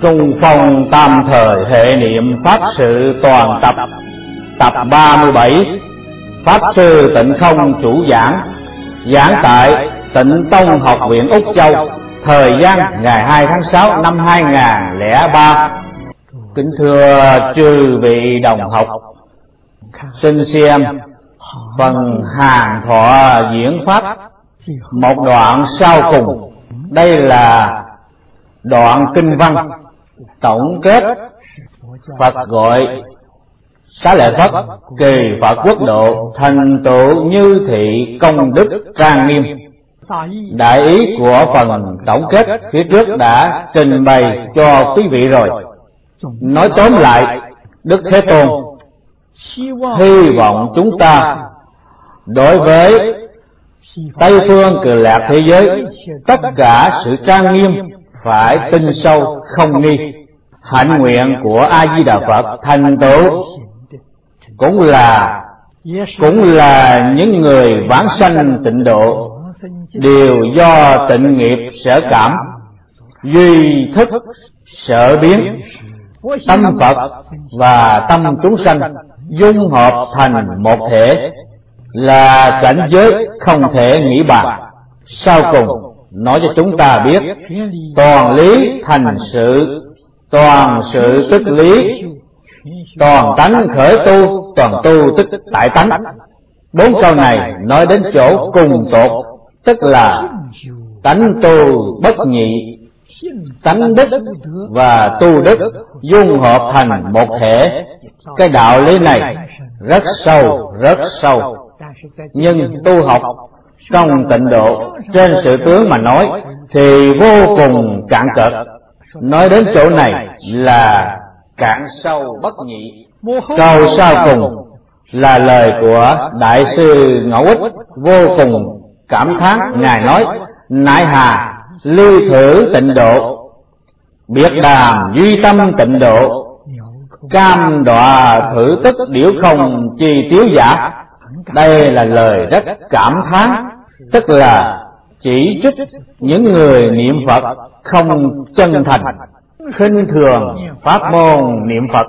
Trung phong tam thời hệ niệm pháp sự toàn tập. Tập 37. Pháp sư Tịnh Không chủ giảng. Giảng tại Tịnh Tông Học viện Úc Châu. Thời gian ngày 2 tháng 6 năm 2003. Kính thưa chư vị đồng học, xin xem phần hàng thọ diễn pháp một đoạn sau cùng. Đây là đoạn kinh văn tổng kết Phật gọi Xá Lợi Phất kỳ Phật quốc độ thành tựu như thị công đức trang nghiêm. Đại ý của phần tổng kết phía trước đã trình bày cho quý vị rồi. Nói tóm lại, Đức Thế Tôn hy vọng chúng ta đối với Tây phương Cực Lạc thế giới tất cả sự trang nghiêm phải tin sâu không nghi. Hạnh nguyện của A Di Đà Phật thành tựu cũng là những người vãng sanh tịnh độ đều do tịnh nghiệp sở cảm, duy thức sở biến, tâm Phật và tâm chúng sanh dung hợp thành một thể, là cảnh giới không thể nghĩ bàn. Sau cùng nói cho chúng ta biết toàn lý thành sự, toàn sự tức lý, toàn tánh khởi tu, toàn tu tức tại tánh. 4 câu này nói đến chỗ cùng tột, tức là tánh tu bất nhị, tánh đức và tu đức dung hợp thành một thể. Cái đạo lý này rất sâu, rất sâu. Nhưng tu học trong tịnh độ trên sự tướng mà nói thì vô cùng cạn cợt. Nói đến chỗ này là cạn sâu bất nhị. Câu sau cùng là lời của Đại sư Ngẫu Ích vô cùng cảm thán. Ngài nói: nại hà lưu thử tịnh độ, biệt đàm duy tâm tịnh độ, cam đọa thử tức điểu không chi tiếu giả. Đây là lời rất cảm thán, tức là chỉ trích những người niệm Phật không chân thành, khinh thường pháp môn niệm Phật,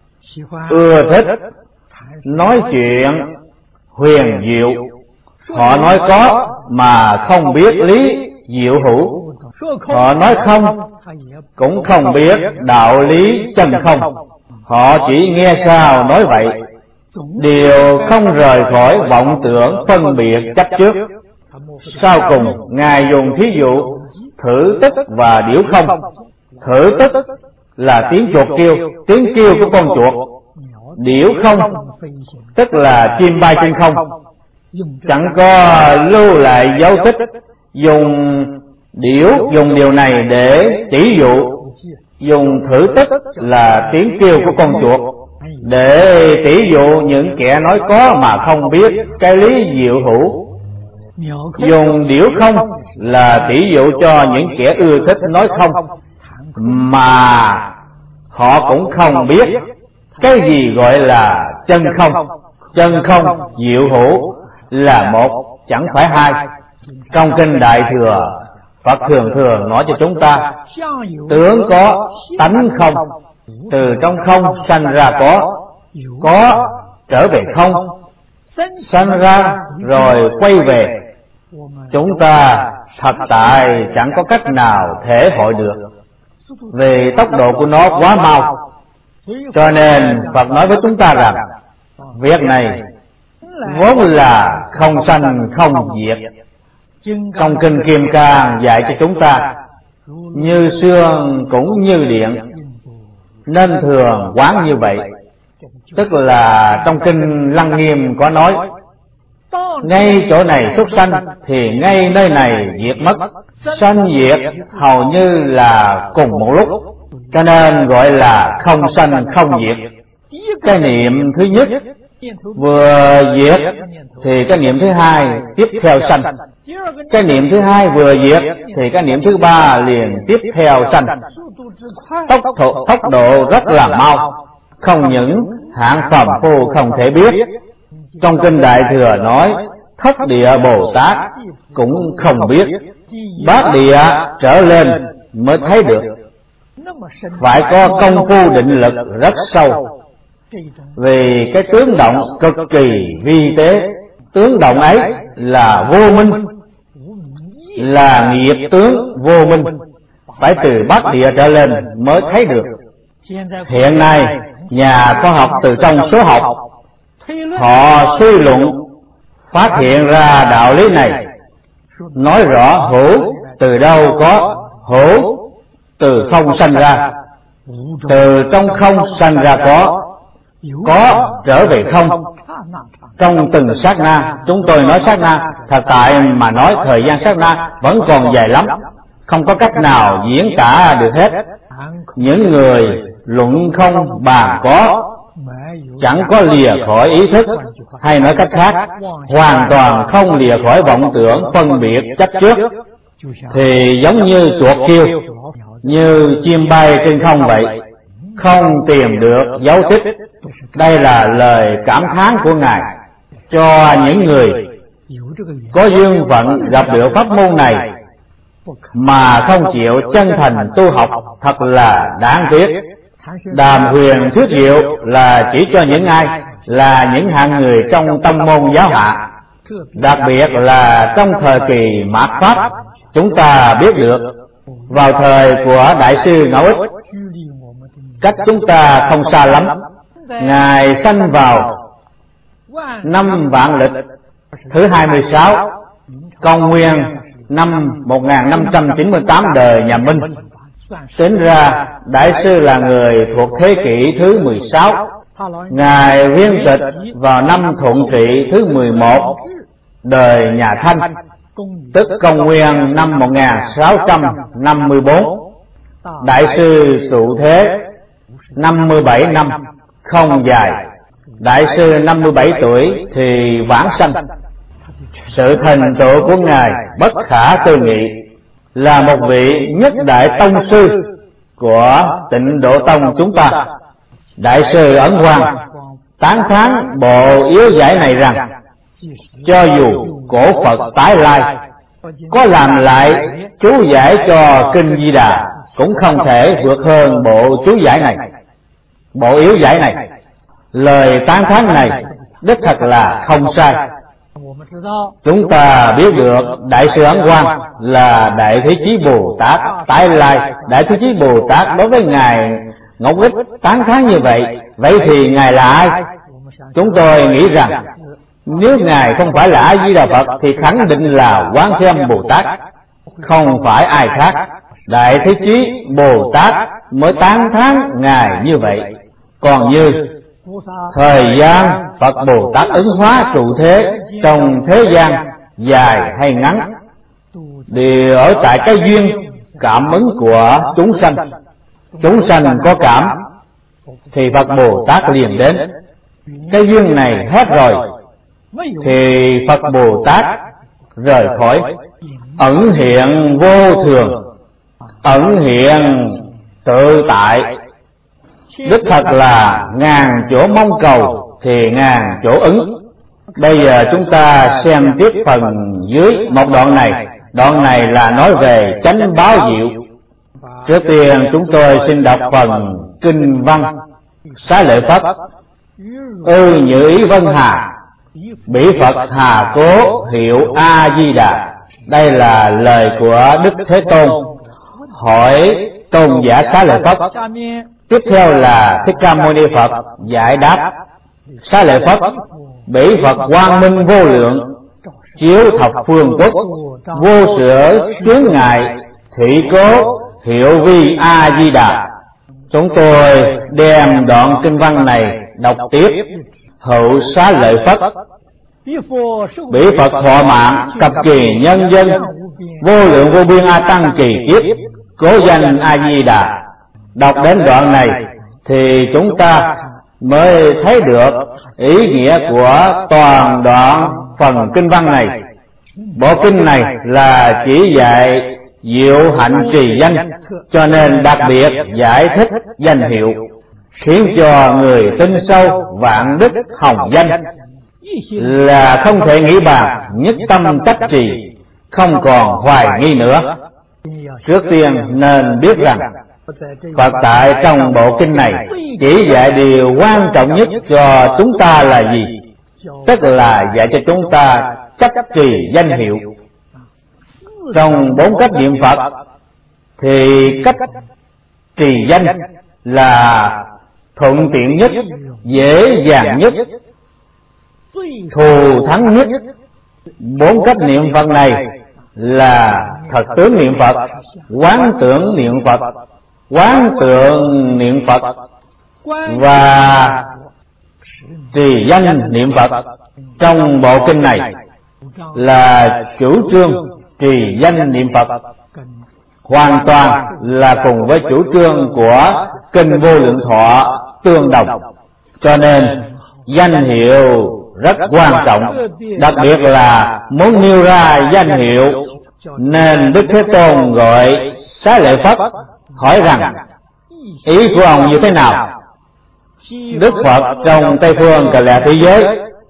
ưa thích nói chuyện huyền diệu. Họ nói có mà không biết lý diệu hữu, họ nói không cũng không biết đạo lý chân không. Họ chỉ nghe sao nói vậy, đều không rời khỏi vọng tưởng phân biệt chấp trước. Sau cùng Ngài dùng thí dụ thử tức và điểu không. Thử tức là tiếng chuột kêu, tiếng kêu của con chuột. Điểu không tức là chim bay trên không, chẳng có lưu lại dấu tích. Dùng điều này để chỉ dụ. Dùng thử tức là tiếng kêu của con chuột để chỉ dụ những kẻ nói có mà không biết cái lý diệu hữu. Dùng điểu không là chỉ dụ cho những kẻ ưa thích nói không mà họ cũng không biết cái gì gọi là chân không. Chân không diệu hữu là một, chẳng phải hai. Trong kinh Đại Thừa, Phật thường nói cho chúng ta tướng có, tánh không. Từ trong không sanh ra có trở về không, sanh ra rồi quay về. Chúng ta thật tại chẳng có cách nào thể hội được, vì tốc độ của nó quá mau. Cho nên Phật nói với chúng ta rằng việc này vốn là không sanh không diệt. Trong kinh Kim Cang dạy cho chúng ta như sương cũng như điện, nên thường quán như vậy. Tức là trong kinh Lăng Nghiêm có nói ngay chỗ này xuất sanh thì ngay nơi này diệt mất. Sanh diệt hầu như là cùng một lúc, cho nên gọi là không sanh không diệt. Cái niệm thứ nhất vừa diệt thì cái niệm thứ hai tiếp theo sanh. Cái niệm thứ hai vừa diệt thì cái niệm thứ ba liền tiếp theo sanh. Tốc độ rất là mau, không những hạng phàm phu không thể biết. Trong kinh Đại Thừa nói Thất Địa Bồ Tát cũng không biết, Bát Địa trở lên mới thấy được. phải có công phu định lực rất sâu. Vì cái tướng động cực kỳ vi tế, tướng động ấy là vô minh, là nghiệp tướng vô minh, phải từ Bắc Địa trở lên mới thấy được. Hiện nay nhà khoa học từ trong số học họ suy luận phát hiện ra đạo lý này, nói rõ hữu từ đâu có, hữu từ không sanh ra, từ trong không sanh ra có trở về không. Trong từng sát na, chúng tôi nói sát na, thật tại mà nói thời gian sát na vẫn còn dài lắm, không có cách nào diễn tả được hết. Những người luận không bàn có, chẳng có lìa khỏi ý thức, hay nói cách khác, hoàn toàn không lìa khỏi vọng tưởng phân biệt chấp trước, thì giống như chuột kêu, như chim bay trên không vậy, không tìm được dấu tích. Đây là lời cảm thán của Ngài cho những người có duyên phận gặp được pháp môn này mà không chịu chân thành tu học, thật là đáng tiếc. Đàm Huyền thuyết diệu là chỉ cho những ai là những hạng người trong tâm môn giáo hạ, đặc biệt là trong thời kỳ mạt Pháp. Chúng ta biết được vào thời của Đại sư Ngẫu Ích, cách chúng ta không xa lắm, Ngài sanh vào năm Vạn Lịch thứ 26, công nguyên năm 1598 đời nhà Minh. Tính ra Đại sư là người thuộc thế kỷ thứ 16. Ngài viên tịch vào năm Thuận Trị thứ 11 đời nhà Thanh, tức công nguyên năm 1654. Đại sư trụ thế 57 năm, không dài. Đại sư 57 tuổi thì vãng sanh. Sự thành tựu của Ngài bất khả tư nghị, là một vị nhất đại tông sư của Tịnh Độ Tông chúng ta. Đại sư Ấn Quang tán thán bộ yếu giải này rằng, cho dù cổ Phật tái lai có làm lại chú giải cho Kinh Di Đà, cũng không thể vượt hơn bộ chú giải này, bộ yếu giải này. Lời tán thán này đích thật là không sai. Chúng ta biết được Đại sư Ấn Quang là Đại Thế Chí Bồ Tát tái lai. Đại Thế Chí Bồ Tát đối với Ngài Ngẫu Ích tán thán như vậy, vậy thì Ngài là ai? Chúng tôi nghĩ rằng nếu Ngài không phải là A Di Đà Phật thì khẳng định là Quán Thế Âm Bồ Tát, không phải ai khác. Đại Thế Chí Bồ Tát mới tán thán Ngài như vậy. Còn như thời gian Phật Bồ Tát ứng hóa trụ thế trong thế gian dài hay ngắn đều ở tại cái duyên cảm ứng của chúng sanh. Chúng sanh có cảm thì Phật Bồ Tát liền đến. Cái duyên này hết rồi thì Phật Bồ Tát rời khỏi. Ẩn hiện vô thường, ẩn hiện tự tại, đích thật là ngàn chỗ mong cầu thì ngàn chỗ ứng. Bây giờ chúng ta xem tiếp phần dưới một đoạn này. Đoạn này là nói về chánh báo diệu. Trước tiên chúng tôi xin đọc phần kinh văn. Xá lợi Phất: Như ý Vân Hà, bỉ Phật Hà Cố hiệu A Di Đà. Đây là lời của Đức Thế Tôn hỏi tôn giả Xá lợi Phất. Tiếp theo là Thích Ca Mâu Ni Phật giải đáp. Xá lợi Phất: bỉ Phật quang minh vô lượng, chiếu thập phương quốc, vô sửa chướng ngại, thủy cố hiệu vi A Di Đà. Chúng tôi đem đoạn kinh văn này đọc tiếp. Hậu Xá lợi Phất: bỉ Phật thọ mạng, cập kỳ nhân dân, vô lượng vô biên A Tăng kỳ kiếp, cố danh A Di Đà. Đọc đến đoạn này thì chúng ta mới thấy được ý nghĩa của toàn đoạn phần kinh văn này. Bộ kinh này là chỉ dạy diệu hạnh trì danh, cho nên đặc biệt giải thích danh hiệu, khiến cho người tin sâu vạn đức hồng danh, là không thể nghĩ bàn, nhất tâm chấp trì, không còn hoài nghi nữa. Trước tiên nên biết rằng Phật tại trong bộ kinh này chỉ dạy điều quan trọng nhất cho chúng ta là gì? Tức là dạy cho chúng ta chấp trì danh hiệu. Trong 4 cách niệm Phật thì cách trì danh là thuận tiện nhất, dễ dàng nhất, thù thắng nhất. 4 cách niệm Phật này là thật tướng niệm Phật, quán tưởng niệm Phật, quán tượng niệm Phật và trì danh niệm Phật. Trong bộ kinh này là chủ trương trì danh niệm Phật, hoàn toàn là cùng với chủ trương của kinh Vô Lượng Thọ tương đồng. Cho nên danh hiệu rất quan trọng, đặc biệt là muốn nêu ra danh hiệu nên Đức Thế Tôn gọi Xá Lợi Phất hỏi rằng ý của ông như thế nào? Đức Phật trong Tây Phương Cực Lạc thế giới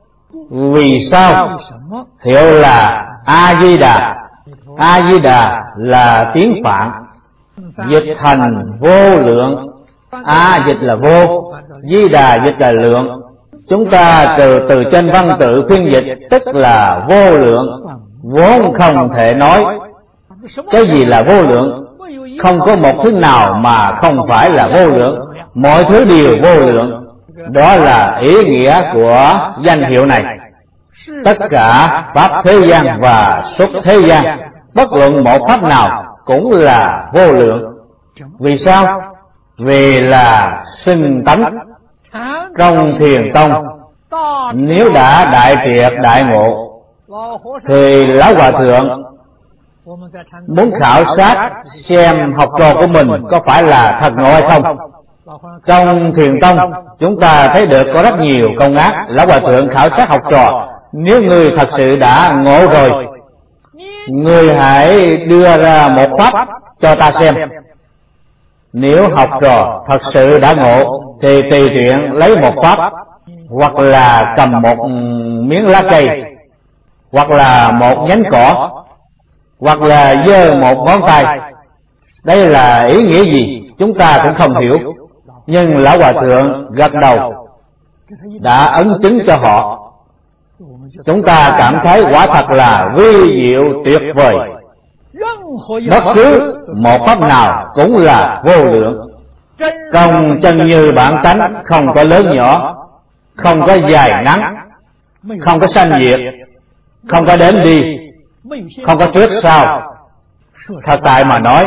vì sao hiệu là A Di Đà? A Di Đà là tiếng Phạn, dịch thành vô lượng. A dịch là vô, Di Đà dịch là lượng. Chúng ta từ trên văn tự phiên dịch tức là vô lượng, vốn không thể nói. Cái gì là vô lượng? Không có một thứ nào mà không phải là vô lượng, mọi thứ đều vô lượng. Đó là ý nghĩa của danh hiệu này. Tất cả pháp thế gian và xuất thế gian, bất luận một pháp nào cũng là vô lượng. Vì sao? Vì là sinh tánh. Trong Thiền Tông, nếu đã đại triệt đại ngộ thì Lão Hòa Thượng muốn khảo sát xem học trò của mình có phải là thật ngộ hay không. Trong Thiền Tông chúng ta thấy được có rất nhiều công ác. Lão Hòa Thượng khảo sát học trò, nếu người thật sự đã ngộ rồi, người hãy đưa ra một pháp cho ta xem. Nếu học trò thật sự đã ngộ thì tùy tiện lấy một pháp, hoặc là cầm một miếng lá cây, hoặc là một nhánh cỏ, hoặc là giơ một ngón tay. Đây là ý nghĩa gì chúng ta cũng không hiểu, nhưng Lão Hòa Thượng gật đầu đã ấn chứng cho họ. Chúng ta cảm thấy quả thật là vi diệu tuyệt vời. Bất cứ một pháp nào cũng là vô lượng. Công chân như bản tánh, không có lớn nhỏ, không có dài ngắn, không có sanh diệt, không có đến đi, không có trước sau. Thật tại mà nói,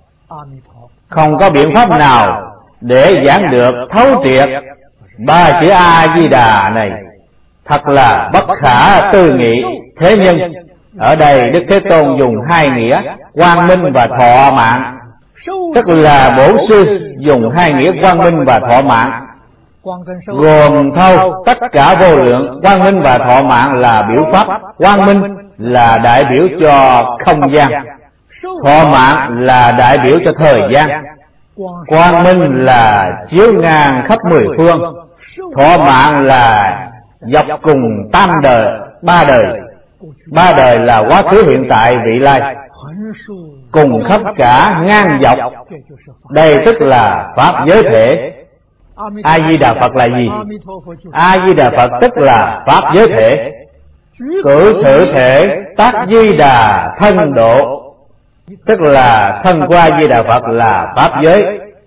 không có biện pháp nào để giảng được thấu triệt 3 chữ A Di Đà này. Thật là bất khả tư nghị. Thế nhưng ở đây Đức Thế Tôn dùng 2 nghĩa, quang minh và thọ mạng. Tức là Bổn Sư dùng 2 nghĩa quang minh và thọ mạng, gồm thâu tất cả vô lượng. Quang minh và thọ mạng là biểu pháp. Quang minh là đại biểu cho không gian, thọ mạng là đại biểu cho thời gian. Quang minh là chiếu ngang khắp 10 phương, thọ mạng là dọc cùng 3 đời. 3 đời là quá khứ, hiện tại, vị lai, cùng khắp cả ngang dọc. Đây tức là pháp giới thể. A Di Đà Phật là gì? A Di Đà Phật tức là pháp giới thể. Cử thử thể tác Di Đà thân độ, tức là thân của A Di Đà Phật là pháp giới,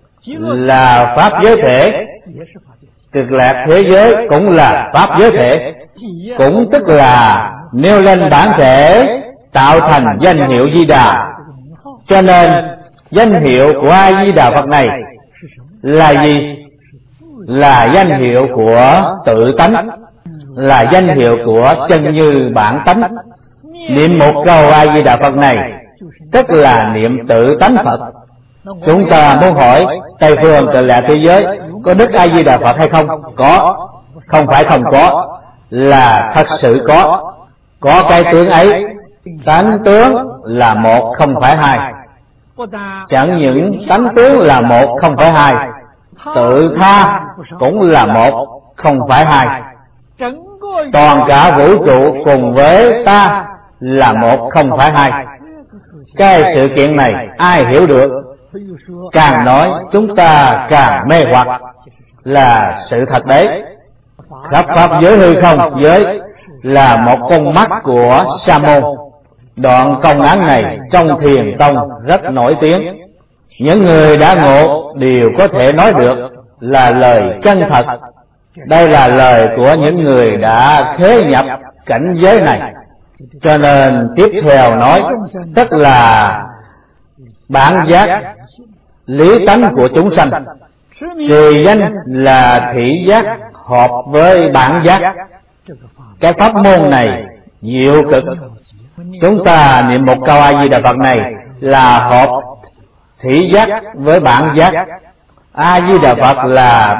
là pháp giới thể. Cực lạc thế giới cũng là pháp giới thể, cũng tức là nêu lên bản thể tạo thành danh hiệu Di Đà. Cho nên danh hiệu của A Di Đà Phật này là gì? Là danh hiệu của tự tánh, là danh hiệu của chân như bản tánh. Niệm một câu A Di Đà Phật này tức là niệm tự tánh Phật. Chúng ta muốn hỏi Tây Phương Cực Lạc thế giới có Đức A Di Đà Phật hay không? Có, không phải không có, là thật sự có. Có cái tướng ấy, tánh tướng là một không phải hai. Chẳng những tánh tướng là một không phải hai, tự tha cũng là một không phải hai. Toàn cả vũ trụ cùng với ta là một không phải hai. Cái sự kiện này ai hiểu được Càng nói chúng ta càng mê hoặc, là sự thật đấy. Khắp pháp giới hư không giới là một con mắt của Sa môn. Đoạn công án này trong Thiền Tông rất nổi tiếng. Những người đã ngộ đều có thể nói được là lời chân thật. Đây là lời của những người đã khế nhập cảnh giới này. Cho nên tiếp theo nói, tức là bản giác lý tánh của chúng sanh. Trì danh là thị giác hợp với bản giác. Cái pháp môn này diệu cực. Chúng ta niệm một câu A Di Đà Phật này là hợp thị giác với bản giác. A Di Đà Phật là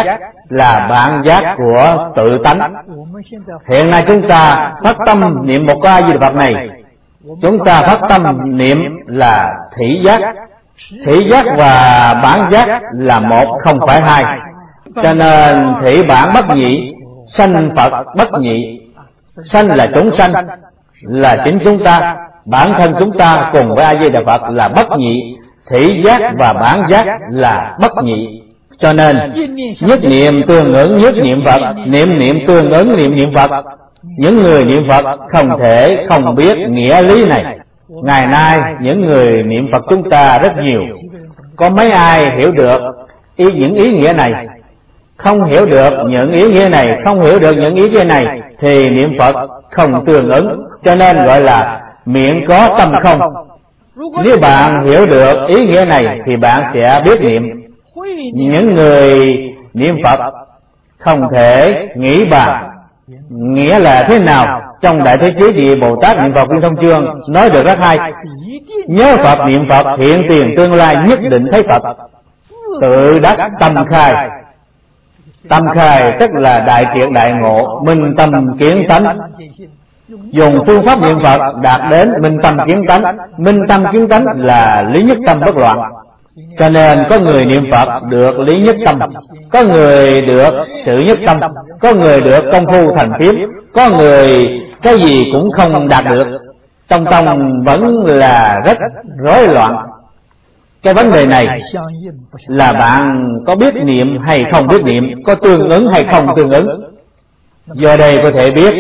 bản giác của tự tánh. Hiện nay chúng ta phát tâm niệm một câu A Di Đà Phật này, chúng ta phát tâm niệm là thị giác. Thị giác và bản giác là một, không phải hai. Cho nên thị bản bất nhị, sanh Phật bất nhị. Sanh là chúng sanh, là chính chúng ta. Bản thân chúng ta cùng với A Di Đà Phật là bất nhị. Thị giác và bản giác là bất nhị. Cho nên nhất niệm tương ứng nhất niệm Phật, niệm niệm tương ứng niệm niệm Phật. Những người niệm Phật không thể không biết nghĩa lý này. Ngày nay những người niệm Phật chúng ta rất nhiều. Có mấy ai hiểu được những ý nghĩa này? Không hiểu được những ý nghĩa này, không hiểu được những ý nghĩa này thì niệm Phật không tương ứng. Cho nên gọi là miệng có tâm không. Nếu bạn hiểu được ý nghĩa này thì bạn sẽ biết niệm. Những người niệm Phật không thể nghĩ bàn nghĩa là thế nào. Trong Đại Thế Chí Địa Bồ Tát Niệm Phật Viên Thông Chương nói được rất hay. Nhớ Phật niệm Phật hiện tiền tương lai nhất định thấy Phật. Tự đắc tâm khai. Tâm khai tức là đại triệt đại ngộ, minh tâm kiến tánh. Dùng phương pháp niệm Phật đạt đến minh tâm kiến tánh. Minh tâm kiến tánh là lý nhất tâm bất loạn. Cho nên có người niệm Phật được lý nhất tâm, có người được sự nhất tâm, có người được công phu thành phiếm, có người cái gì cũng không đạt được. Trong tâm vẫn là rất rối loạn. Cái vấn đề này là bạn có biết niệm hay không biết niệm, có tương ứng hay không tương ứng. Do đây có thể biết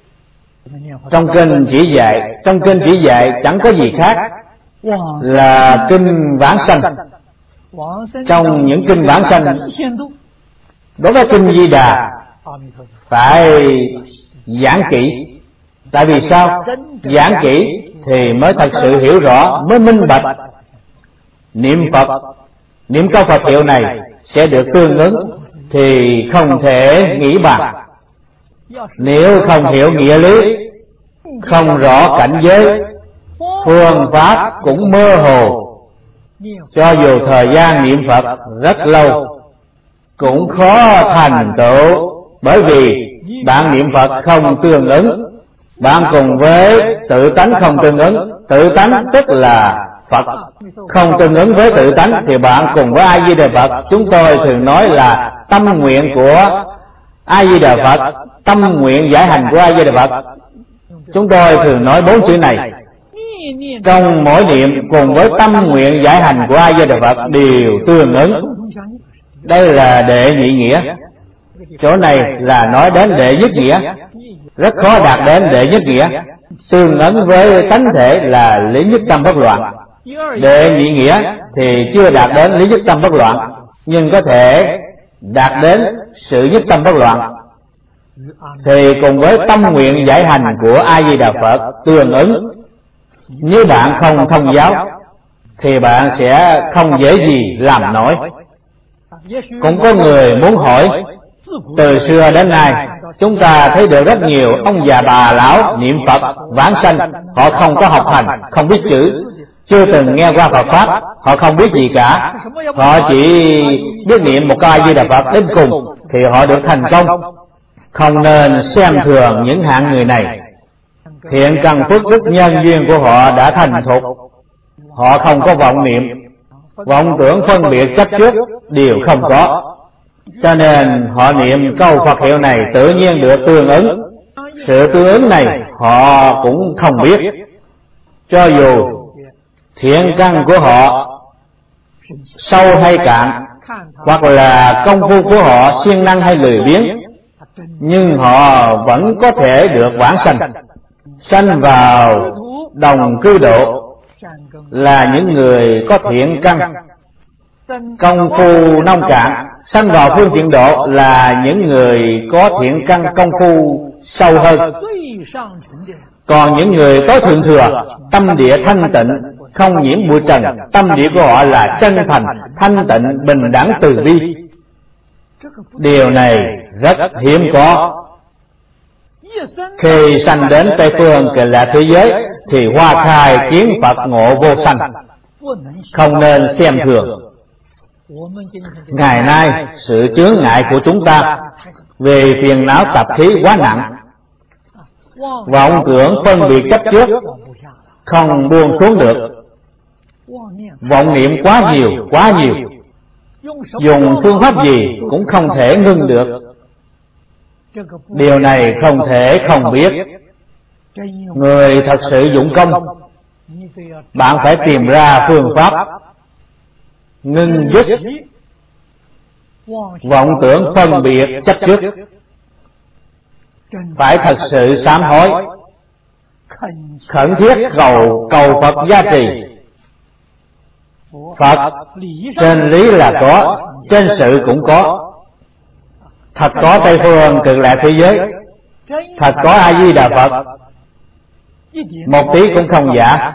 trong kinh chỉ dạy chẳng có gì khác là kinh vãng sanh. Trong những kinh vãng sanh, đối với kinh Di Đà phải giảng kỹ. Tại vì sao? Giảng kỹ thì mới thật sự hiểu rõ, mới minh bạch. Niệm Phật, niệm câu Phật hiệu này sẽ được tương ứng thì không thể nghĩ bàn. Nếu không hiểu nghĩa lý, không rõ cảnh giới, phương pháp cũng mơ hồ. Cho dù thời gian niệm Phật rất lâu cũng khó thành tựu, bởi vì bạn niệm Phật không tương ứng. Bạn cùng với tự tánh không tương ứng. Tự tánh tức là Phật không tương ứng với tự tánh thì bạn cùng với A Di Đà Phật. Chúng tôi thường nói là tâm nguyện của A Di Đà Phật, tâm nguyện giải hành của A Di Đà Phật. Chúng tôi thường nói 4 chữ này. Trong mỗi niệm cùng với tâm nguyện giải hành của A Di Đà Phật đều tương ứng. Đây là đệ nhị nghĩa. Chỗ này là nói đến đệ nhất nghĩa, rất khó đạt đến đệ nhất nghĩa. Tương ứng với tánh thể là lý nhất tâm bất loạn. Đệ nhị nghĩa thì chưa đạt đến lý nhất tâm bất loạn, nhưng có thể đạt đến sự nhất tâm bất loạn. Thì cùng với tâm nguyện giải hành của A Di Đà Phật tương ứng. Nếu bạn không thông giáo thì bạn sẽ không dễ gì làm nổi. Cũng có người muốn hỏi, từ xưa đến nay chúng ta thấy được rất nhiều ông già bà lão niệm Phật vãng sanh. Họ không có học hành, không biết chữ, chưa từng nghe qua Phật pháp, họ không biết gì cả. Họ chỉ biết niệm một câu A Di Đà Phật đến cùng thì họ được thành công. Không nên xem thường những hạng người này. Thiện căn phước đức nhân duyên của họ đã thành thục. Họ không có vọng niệm, vọng tưởng phân biệt chấp trước đều không có. Cho nên họ niệm câu Phật hiệu này tự nhiên được tương ứng. Sự tương ứng này họ cũng không biết. Cho dù thiện căn của họ sâu hay cạn, hoặc là công phu của họ siêng năng hay lười biếng, nhưng họ vẫn có thể được vãng sanh, sanh vào đồng cư độ, là những người có thiện căn. Công phu nông cạn, sanh vào phương tiện độ, là những người có thiện căn công phu sâu hơn. Còn những người tối thượng thừa, tâm địa thanh tịnh, không nhiễm bụi trần, tâm địa của họ là chân thành, thanh tịnh, bình đẳng từ bi. Điều này rất hiếm có. Khi sanh đến Tây phương Cực Lạc thế giới thì hoa khai kiến Phật ngộ vô sanh, không nên xem thường. Ngày nay sự chướng ngại của chúng ta về phiền não tập khí quá nặng, vọng tưởng phân biệt chấp trước không buông xuống được, vọng niệm quá nhiều, dùng phương pháp gì cũng không thể ngưng được. Điều này không thể không biết. Người thật sự dụng công, bạn phải tìm ra phương pháp ngưng dứt vọng tưởng phân biệt chấp trước, phải thật sự sám hối, khẩn thiết cầu Phật gia trì. Phật trên lý là có, trên sự cũng có. Thật có Tây phương Cực Lạc thế giới, thật có A Di Đà Phật, một tí cũng không giả.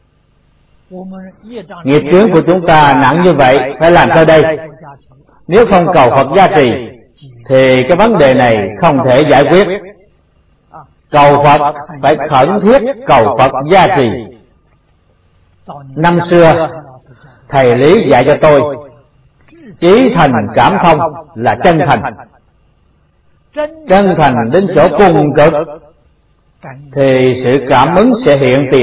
Nghiệp chướng của chúng ta nặng như vậy, phải làm sao đây? Nếu không cầu Phật gia trì thì cái vấn đề này không thể giải quyết. Cầu Phật phải khẩn thiết cầu Phật gia trì. Năm xưa thầy Lý dạy cho tôi, chí thành cảm thông là chân thành. Chân thành đến chỗ cùng cực thì sự cảm ứng sẽ hiện tiền.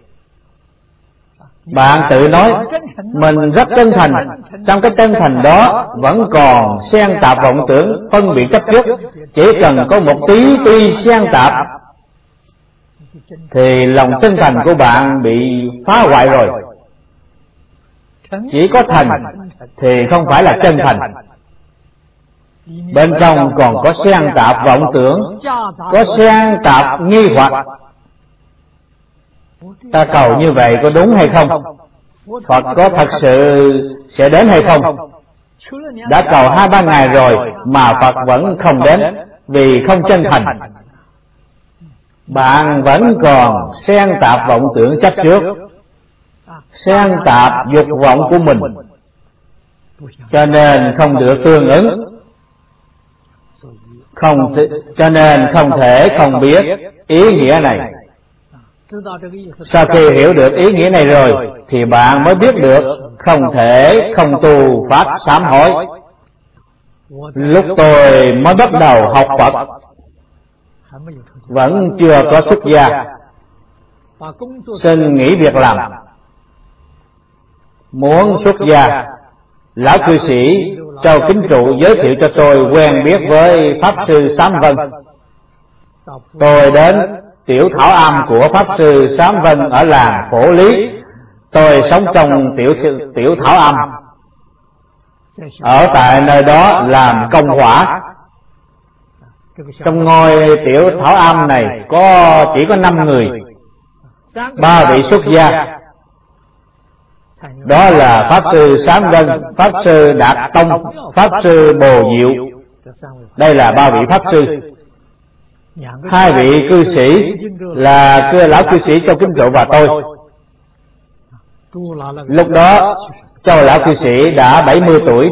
Bạn tự nói mình rất chân thành, trong cái chân thành đó vẫn còn xen tạp vọng tưởng phân biệt chấp trước. Chỉ cần có một tí xen tạp thì lòng chân thành của bạn bị phá hoại rồi. Chỉ có thành thì không phải là chân thành, bên trong còn có xen tạp vọng tưởng, có xen tạp nghi hoặc. Ta cầu như vậy có đúng hay không? Phật có thật sự sẽ đến hay không? Đã cầu 2-3 ngày rồi mà Phật vẫn không đến, vì không chân thành. Bạn vẫn còn xen tạp vọng tưởng chấp trước, xen tạp dục vọng của mình, cho nên không được tương ứng. Cho nên không thể không biết ý nghĩa này. Sau khi hiểu được ý nghĩa này rồi thì bạn mới biết được không thể không tu pháp sám hối. Lúc tôi mới bắt đầu học Phật, vẫn chưa có xuất gia, xin nghỉ việc làm. Muốn xuất gia, lão cư sĩ Châu Kính Trụ giới thiệu cho tôi quen biết với Pháp Sư Sám Vân. Tôi đến tiểu thảo am của Pháp Sư Sám Vân ở làng Phổ Lý. Tôi sống trong tiểu thảo am, ở tại nơi đó làm công hỏa. Trong ngôi tiểu thảo am này chỉ có 5 người, 3 vị xuất gia. Đó là Pháp Sư Sám Vân, Pháp Sư Đạt Tông, Pháp Sư Bồ Diệu. Đây là 3 vị Pháp Sư. 2 vị cư sĩ là lão cư sĩ Châu Kính Trụ và tôi. Lúc đó Châu lão cư sĩ đã 70 tuổi,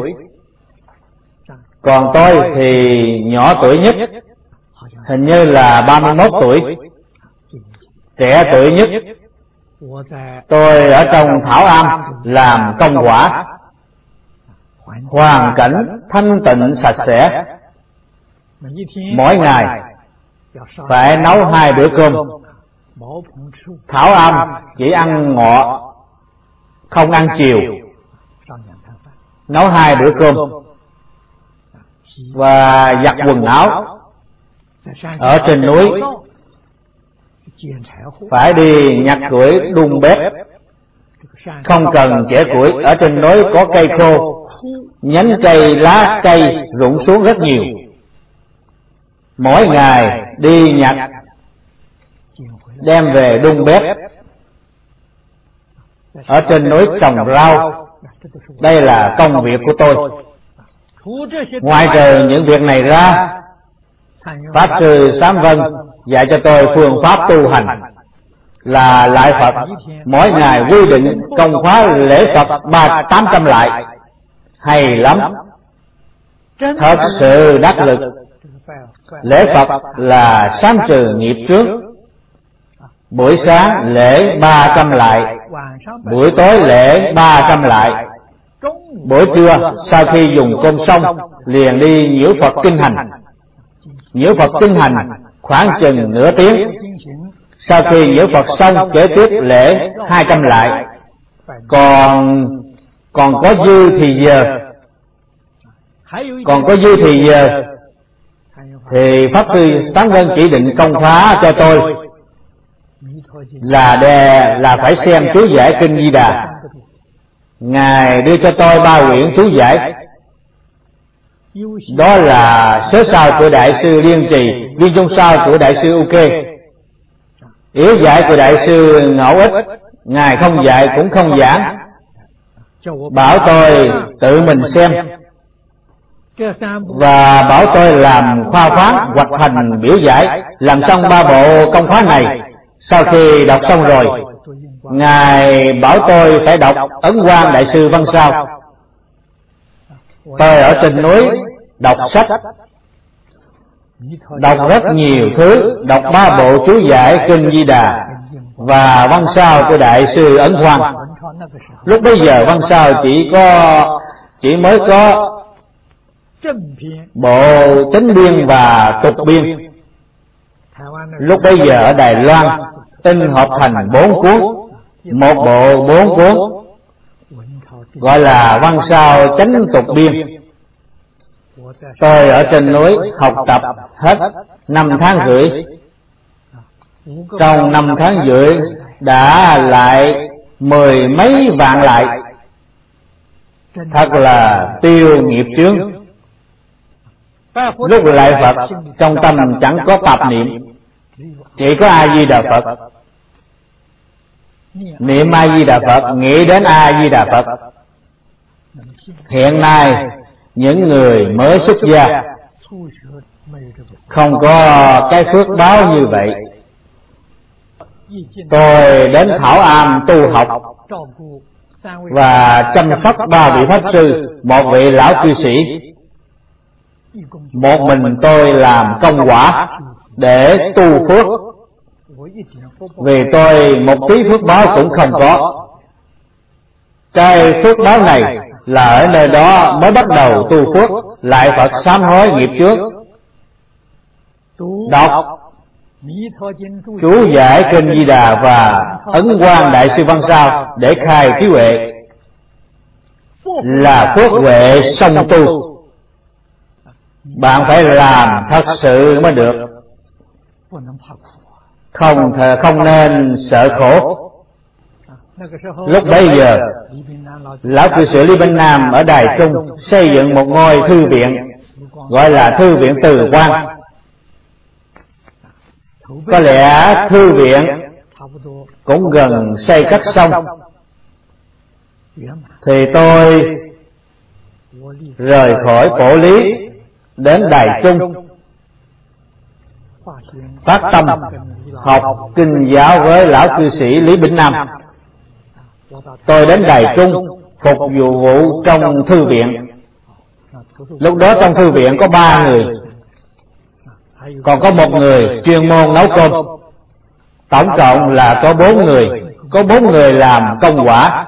còn tôi thì nhỏ tuổi nhất, hình như là 31 tuổi, trẻ tuổi nhất. Tôi ở trong thảo am làm công hỏa, hoàn cảnh thanh tịnh sạch sẽ. Mỗi ngày phải nấu 2 bữa cơm. Thảo am chỉ ăn ngọ, không ăn chiều, nấu 2 bữa cơm và giặt quần áo. Ở trên núi phải đi nhặt củi đun bếp, không cần chẻ củi. Ở trên núi có cây khô, nhánh cây, lá cây rụng xuống rất nhiều. Mỗi ngày đi nhặt, đem về đun bếp. Ở trên núi trồng rau. Đây là công việc của tôi. Ngoài trừ những việc này ra, Pháp Sư Sám Vân dạy cho tôi phương pháp tu hành là lại Phật. Mỗi ngày quy định công khóa lễ Phật 800 lại. Hay lắm, thật sự đắc lực. Lễ Phật là sám trừ nghiệp trước. Buổi sáng lễ 300 lại, buổi tối lễ 300 lại. Buổi trưa sau khi dùng cơm xong liền đi nhiễu Phật kinh hành. Nhiễu Phật kinh hành khoảng chừng nửa tiếng. Sau khi nhiễu Phật xong, kế tiếp lễ 200 lại. Còn có dư thì giờ, thì Pháp Sư Sám Vân chỉ định công khóa cho tôi là phải xem chú giải kinh Di Đà. Ngài đưa cho tôi 3 quyển chú giải. Đó là Sớ Sao của Đại sư Liên Trì, Viên Trung Sao của Đại sư U-Kê, Yếu giải của Đại sư Ngẫu Ích. Ngài không dạy cũng không giảng, bảo tôi tự mình xem, và bảo tôi làm khoa khoáng hoặc thành biểu giải. Làm xong 3 bộ công khóa này, sau khi đọc xong rồi, Ngài bảo tôi phải đọc Ấn Quang Đại sư Văn Sao. Tôi ở trên núi đọc sách, đọc rất nhiều thứ, đọc 3 bộ chú giải kinh Di Đà và Văn Sao của Đại sư Ấn Quang. Lúc bấy giờ Văn Sao chỉ mới có bộ chánh biên và tục biên. Lúc bấy giờ ở Đài Loan in hợp thành 4 cuốn, một bộ 4 cuốn, gọi là Văn Sao chánh tục biên. Tôi ở trên núi học tập hết 5 tháng rưỡi. Trong 5 tháng rưỡi đã lại 10 mấy vạn lại. Thật là tiêu nghiệp chướng. Lúc lại Phật, trong tâm chẳng có tạp niệm, chỉ có A Di Đà Phật. Niệm A Di Đà Phật, nghĩ đến A Di Đà Phật. Hiện nay những người mới xuất gia không có cái phước báo như vậy. Tôi đến Thảo Am tu học và chăm sóc 3 vị Pháp Sư, 1 vị lão cư sĩ. Một mình tôi làm công quả để tu phước, vì tôi một tí phước báo cũng không có. Cái phước báo này là ở nơi đó mới bắt đầu tu phước. Lại Phật sám hối nghiệp trước, đọc chú giải kinh Di Đà và Ấn Quang Đại sư Văn Sao để khai trí huệ, là phước huệ song tu. Bạn phải làm thật sự mới được, không nên sợ khổ. Lúc bấy giờ, lão cư sĩ Lý Bình Nam ở Đài Trung xây dựng một ngôi thư viện, gọi là Thư viện Từ Quang. Có lẽ thư viện cũng gần xây cất xong, thì tôi rời khỏi Phổ Lý đến Đài Trung, phát tâm học kinh giáo với lão cư sĩ Lý Bình Nam. Tôi đến Đài Trung phục vụ trong thư viện. Lúc đó trong thư viện có 3 người, còn có 1 người chuyên môn nấu cơm. Tổng cộng là có 4 người. Có 4 người làm công quả.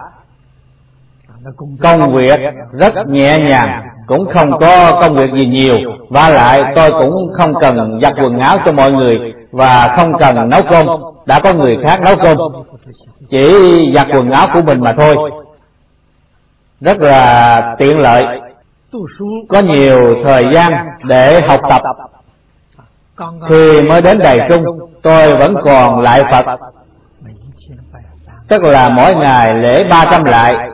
Công việc rất nhẹ nhàng, cũng không có công việc gì nhiều. Và lại tôi cũng không cần giặt quần áo cho mọi người, và không cần nấu cơm, đã có người khác nấu cơm, chỉ giặt quần áo của mình mà thôi. Rất là tiện lợi, có nhiều thời gian để học tập. Khi mới đến Đài Trung, tôi vẫn còn lại Phật. tức là mỗi ngày lễ 300 lại,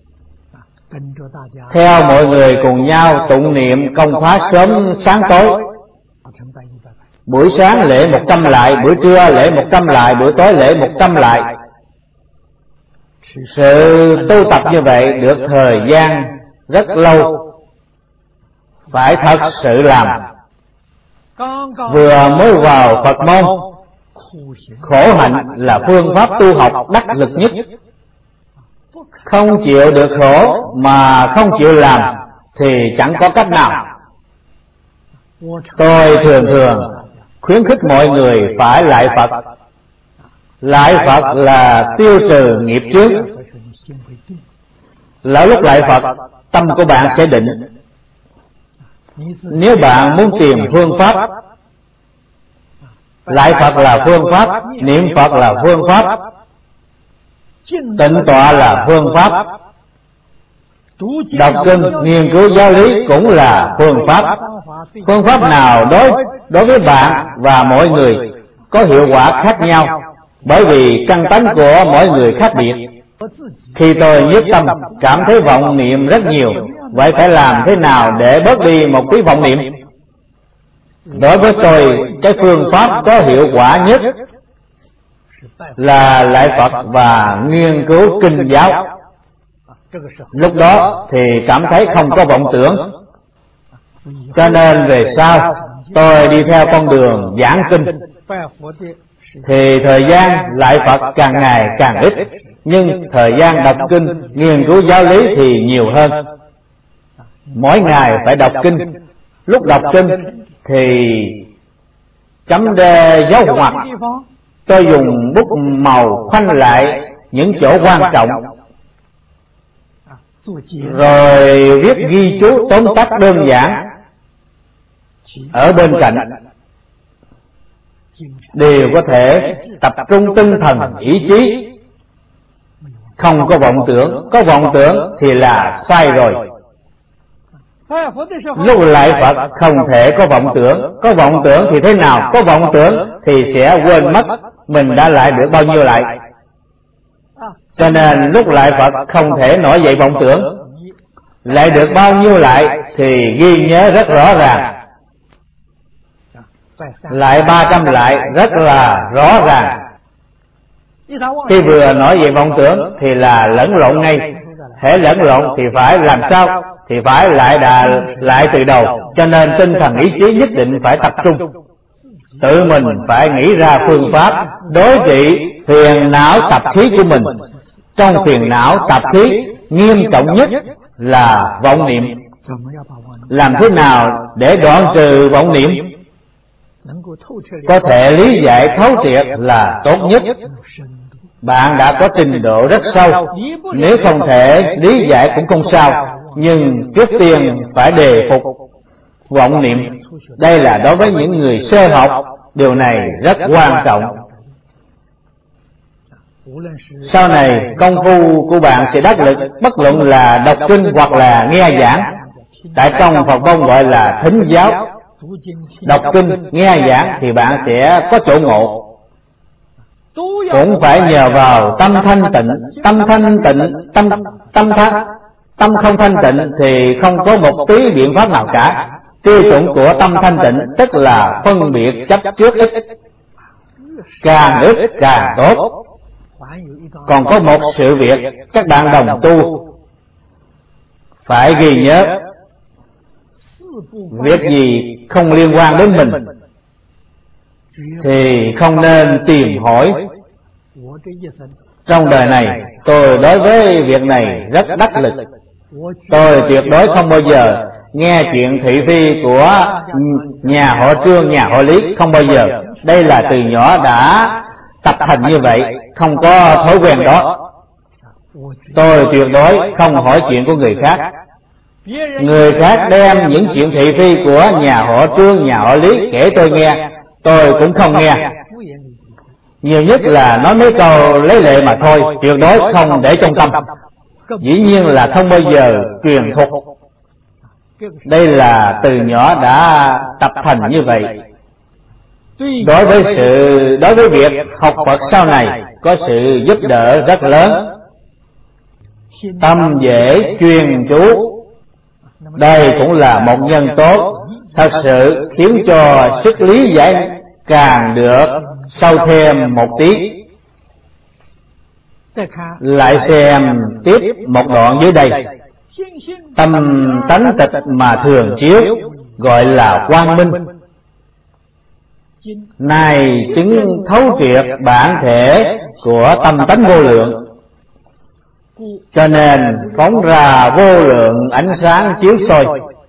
theo mọi người cùng nhau tụng niệm công pháp sớm sáng tối. Buổi sáng lễ 100 lại, buổi trưa lễ 100 lại, buổi tối lễ 100 lại. Sự tu tập như vậy được thời gian rất lâu, phải thật sự làm. Vừa mới vào Phật môn, khổ hạnh là phương pháp tu học đắc lực nhất. Không chịu được khổ mà không chịu làm thì chẳng có cách nào. Tôi thường khuyến khích mọi người phải lại Phật. Lại Phật là tiêu trừ nghiệp chướng. Lỡ lúc lại Phật, tâm của bạn sẽ định. Nếu bạn muốn tìm phương pháp, lại Phật là phương pháp, niệm Phật là phương pháp, tịnh tọa là phương pháp, đọc kinh, nghiên cứu giáo lý cũng là phương pháp. Phương pháp nào đối với bạn và mọi người có hiệu quả khác nhau, bởi vì căn tánh của mỗi người khác biệt. Khi tôi nhất tâm cảm thấy vọng niệm rất nhiều, vậy phải làm thế nào để bớt đi một tí vọng niệm? Đối với tôi, cái phương pháp có hiệu quả nhất là lại Phật và nghiên cứu kinh giáo. Lúc đó thì cảm thấy không có vọng tưởng. Cho nên về sau tôi đi theo con đường giảng kinh, thì thời gian lại Phật càng ngày càng ít, nhưng thời gian đọc kinh, nghiên cứu giáo lý thì nhiều hơn. Mỗi ngày phải đọc kinh. Lúc đọc kinh thì chấm đề dấu ngoặc, tôi dùng bút màu khoanh lại những chỗ quan trọng, rồi viết ghi chú tóm tắt đơn giản ở bên cạnh, đều có thể tập trung tinh thần ý chí, không có vọng tưởng. Có vọng tưởng thì là sai rồi. Lúc lại Phật không thể có vọng tưởng. Có vọng tưởng thì thế nào? Có vọng tưởng thì sẽ quên mất mình đã lại được bao nhiêu lại. Cho nên lúc lại Phật không thể nổi dậy vọng tưởng. Lại được bao nhiêu lại thì ghi nhớ rất rõ ràng. Lại 300 lại rất là rõ ràng. Khi vừa nổi dậy vọng tưởng thì là lẫn lộn ngay. Hễ lẫn lộn thì phải làm sao? Thì phải lại từ đầu. Cho nên tinh thần ý chí nhất định phải tập trung. Tự mình phải nghĩ ra phương pháp đối trị phiền não tập khí của mình. Trong phiền não tập khí nghiêm trọng nhất là vọng niệm. Làm thế nào để đoạn trừ vọng niệm? Có thể lý giải thấu triệt là tốt nhất. Bạn đã có trình độ rất sâu, nếu không thể lý giải cũng không sao, nhưng trước tiên phải đề phục vọng niệm. Đây là đối với những người sơ học, điều này rất quan trọng. Sau này công phu của bạn sẽ đắc lực, bất luận là đọc kinh hoặc là nghe giảng. Tại trong Phật môn gọi là thính giáo. Đọc kinh, nghe giảng thì bạn sẽ có chỗ ngộ. Cũng phải nhờ vào tâm thanh tịnh. Tâm không thanh tịnh thì không có một tí biện pháp nào cả. Tiêu chuẩn của tâm thanh tịnh tức là phân biệt chấp trước ít, càng ít càng tốt. Còn có một sự việc các bạn đồng tu phải ghi nhớ. Việc gì không liên quan đến mình thì không nên tìm hỏi. Trong đời này tôi đối với việc này rất đắc lực. Tôi tuyệt đối không bao giờ nghe chuyện thị phi của nhà họ Trương, nhà họ Lý, không bao giờ. Đây là từ nhỏ đã tập thành như vậy, không có thói quen đó. Tôi tuyệt đối không hỏi chuyện của người khác. Người khác đem những chuyện thị phi của nhà họ Trương, nhà họ Lý kể tôi nghe, tôi cũng không nghe. Nhiều nhất là nói mấy câu lấy lệ mà thôi, tuyệt đối không để trong tâm. Dĩ nhiên là không bao giờ truyền thuật. Đây là từ nhỏ đã tập thành như vậy. đối với việc học Phật sau này có sự giúp đỡ rất lớn. Tâm dễ chuyên chú, đây cũng là một nhân tố thật sự khiến cho sức lý giải càng được sâu thêm một tí. Lại xem tiếp một đoạn dưới đây. Tâm tánh tịch mà thường chiếu gọi là quang minh, này chứng thấu triệt bản thể của tâm tánh vô lượng, cho nên phóng ra vô lượng ánh sáng chiếu soi,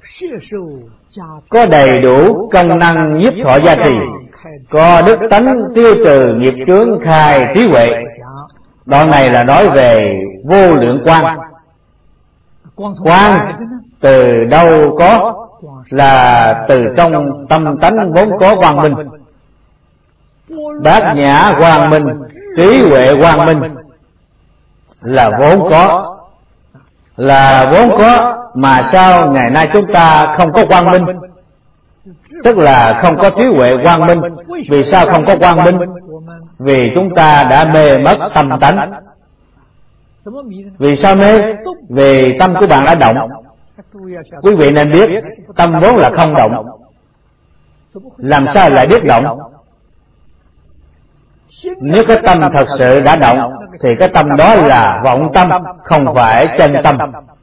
có đầy đủ công năng nhiếp thọ gia trì, có đức tánh tiêu trừ nghiệp chướng, khai trí huệ. Đoạn này là nói về vô lượng quang. Quang từ đâu có? Là từ trong tâm tánh vốn có quang minh. Bát nhã quang minh, trí huệ quang minh là vốn có. Là vốn có mà sao ngày nay chúng ta không có quang minh? Tức là không có trí huệ quang minh. Vì sao không có quang minh? Vì chúng ta đã mê mất tâm tánh. Vì sao mê? Vì tâm của bạn đã động. Quý vị nên biết, tâm vốn là không động, làm sao lại biết động? Nếu cái tâm thật sự đã động thì cái tâm đó là vọng tâm, không phải chân tâm.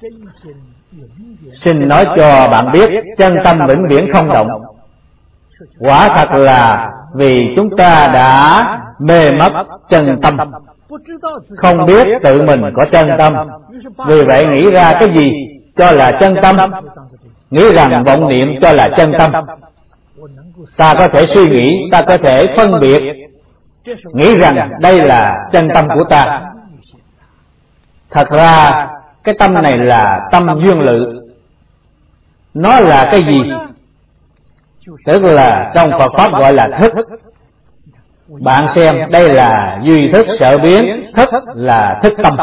Xin nói cho bạn biết, chân tâm vĩnh viễn không động. Quả thật là vì chúng ta đã mê mất chân tâm, không biết tự mình có chân tâm. Vì vậy nghĩ ra cái gì cho là chân tâm? Nghĩ rằng vọng niệm cho là chân tâm. Ta có thể suy nghĩ, ta có thể phân biệt, nghĩ rằng đây là chân tâm của ta. Thật ra cái tâm này là tâm duyên lự. Nó là cái gì? Tức là trong Phật Pháp gọi là thức. Bạn xem, đây là duy thức sở biến, thức là thức tâm.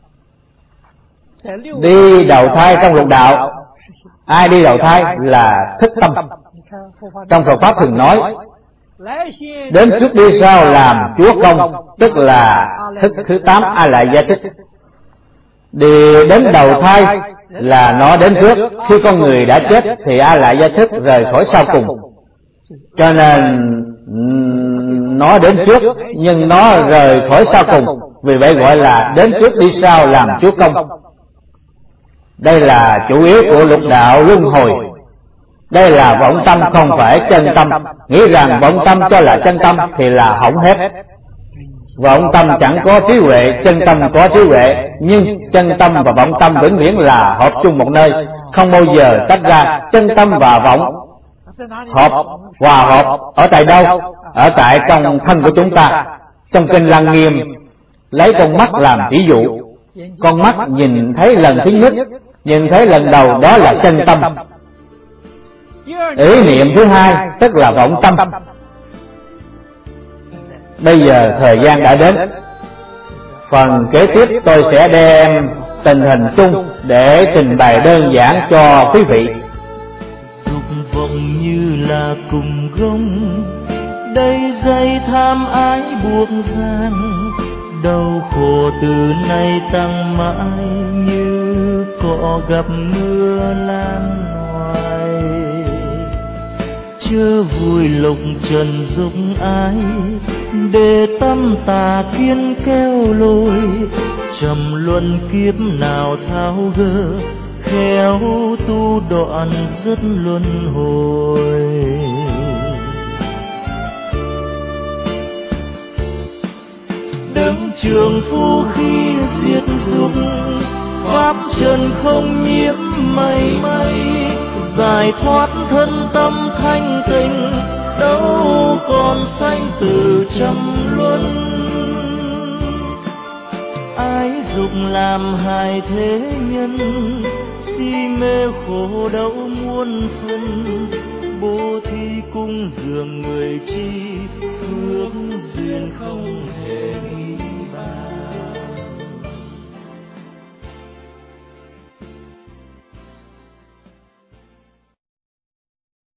Đi đầu thai trong lục đạo, ai đi đầu thai là thức tâm. Trong Phật Pháp thường nói, đến trước đi sau làm chúa công, tức là thức thứ 8 A Lại Gia Thức. Đi đến đầu thai là nó đến trước. Khi con người đã chết thì A Lại Gia Thức rời khỏi sau cùng. Cho nên nó đến trước nhưng nó rời khỏi sau cùng. Vì vậy gọi là đến trước đi sau làm chúa công. Đây là chủ yếu của lục đạo luân hồi. Đây là vọng tâm, không phải chân tâm. Nghĩ rằng vọng tâm cho là chân tâm thì là hỏng hết. Vọng tâm chẳng có trí huệ, chân tâm có trí huệ. Nhưng chân tâm và vọng tâm vĩnh viễn là hợp chung một nơi, không bao giờ tách ra. Chân tâm và vọng hòa hợp ở tại đâu? Ở tại trong thân của chúng ta. Trong kinh Lăng Nghiêm lấy con mắt làm ví dụ. Con mắt nhìn thấy lần thứ nhất, nhìn thấy lần đầu, đó là chân tâm. Ý niệm thứ hai tức là vọng tâm. Bây giờ thời gian đã đến, phần kế tiếp tôi sẽ đem tình hình chung để trình bày đơn giản cho quý vị. Dục vọng như là cùng gông, đầy dây tham ái buộc ràng, đau khổ từ nay tăng mãi như cỏ gặp mưa lan hoài. Chớ vui lục trần dục ái, để tâm tà kiến kéo lôi, trầm luân kiếp nào tháo gỡ, khéo tu đoạn dứt luân hồi. Đấng trường phu khi diệt dục, pháp trần không nhiễm mảy may, giải thoát thân tâm thanh tịnh, đâu còn sanh tử trăm luân. Ái dục làm hại thế nhân, si mê khổ đau muôn phần, bố thí cung dường người chi, phước duyên không